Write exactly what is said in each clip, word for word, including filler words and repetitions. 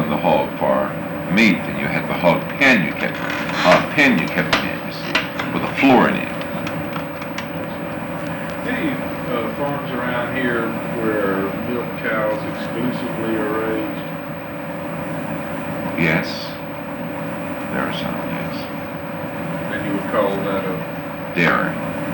the hog for meat, and you had the hog pen you kept, hog pen you kept them in, you see, with a floor in it. Any uh, farms around here where milk cows exclusively are raised? Yes, there are some, yes. And you would call that a Dairy.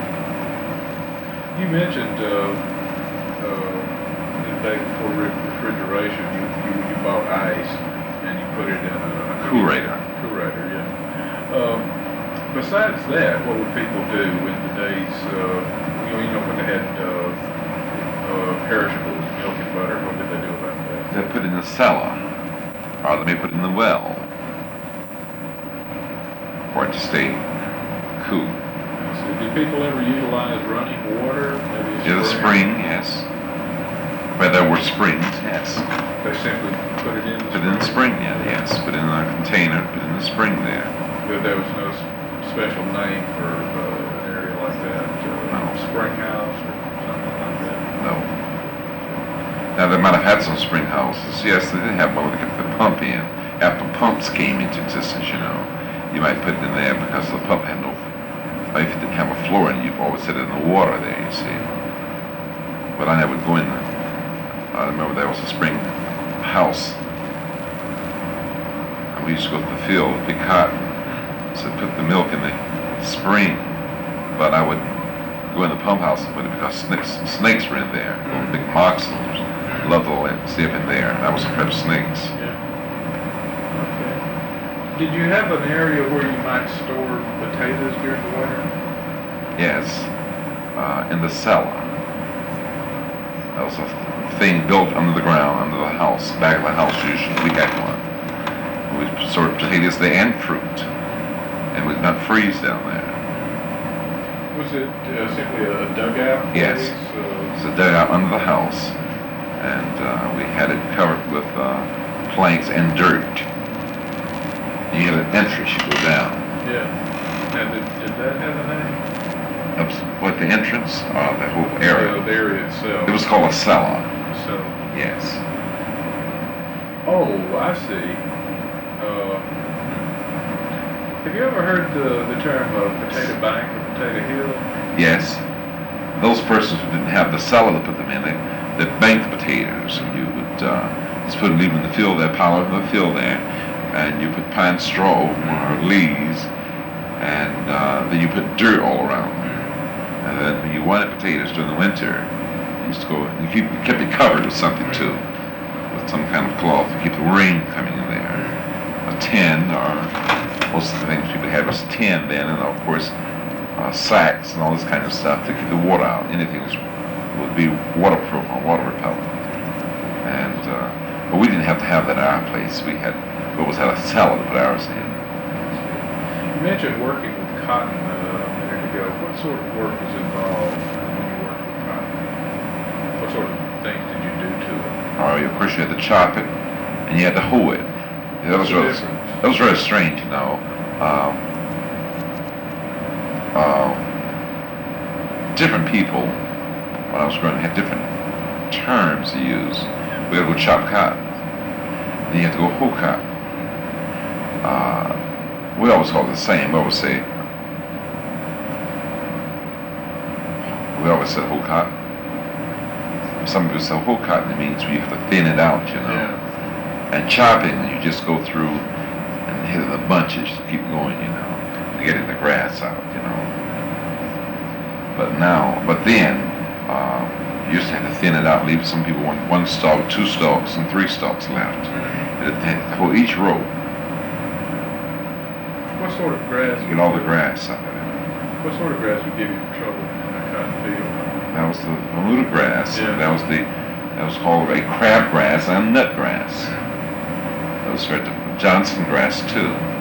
You mentioned uh, uh, the day before re- refrigeration, you, you, you bought ice and you put it in a, a Coolerator. Coolerator, yeah. Um, besides that, what would people do in the days, uh, you, know, you know, when they had uh, uh, perishables, milk and butter, what did they do about that? They put it in the cellar, or they may put it in the well, for it to stay cool. So did people ever utilize running water? Maybe Yeah, the spring, yes. Where there were springs, yes. They simply put it in the Put it in the spring, yeah, yes. Put it in a container, put it in the spring there. But there was no s- special name for uh, an area like that, uh, No. spring house or something like that. No. Now, they might have had some spring houses. Yes, they did have one where they kept the pump in. After pumps came into existence, you know, you might put it in there because the pump had no, if it didn't have a floor in it, you've always set it in the water there, you see. But I never go in the, I remember there was a spring house. And we used to go to the field, big cotton. So put the milk in the spring. But I would go in the pump house and put it because snakes, snakes were in there. Little big moxons. Loved to let see if in there. And I was afraid of snakes. Yeah. Okay. Did you have an area where you might store potatoes during the winter? Yes. Uh, in the cellar. That was a thing built under the ground, under the house, back of the house usually. We had one. We stored potatoes there and fruit. And would not freeze down there. Was it uh, simply a dugout? Yes. Place? Uh, It's a dugout under the house. And uh, we had it covered with uh, planks and dirt. You had an entrance, you go down. yeah. Now, did, did that have a name? Oops, what, the entrance? Uh, the whole area. Uh, the area itself. It was called a cellar. So. Yes. Oh, I see. Uh, have you ever heard the, the term uh, potato bank or potato hill? Yes. Those persons who didn't have the cellar to put them in, they, they banked potatoes. And you would uh, just put them, leave them in the field there, pile them in the field there, and you put pine straw over them or leaves, and uh, then you put dirt all around them. And then when you wanted potatoes during the winter, you used to go, you, keep, you kept it covered with something too, with some kind of cloth to keep the rain coming in there. A tin, or most of the things people had was tin then, and of course uh, sacks and all this kind of stuff to keep the water out. Anything was, would be waterproof or water repellent. And uh, but we didn't have to have that at our place. We had, we always had a cellar to put ours in. You mentioned working with cotton uh, a minute ago. What sort of work was involved when you worked with cotton? What sort of things did you do to it? Or of course you had to chop it, and you had to hoe it. That was really, that was really strange, you know. Um, uh, different people, when I was growing up, had different terms to use. We had to go chop cotton. Then you had to go hoe cotton. Uh, we always call it the same. We always say, we always said hoe cotton. Some people say hoe cotton, it means you have to thin it out, you know. Yeah. And chopping, you just go through and hit the bunches to keep going, you know, to getting the grass out, you know. But now, but then, uh, you used to have to thin it out, leave some people one, one stalk, two stalks, and three stalks left. And it, for each row, What sort of grass? you get all the grass out of it. What sort of grass would give you trouble in a cotton field? That was the Bermuda grass. Yeah. That was the, that was called a crabgrass and nut grass. That was very, Johnson grass too.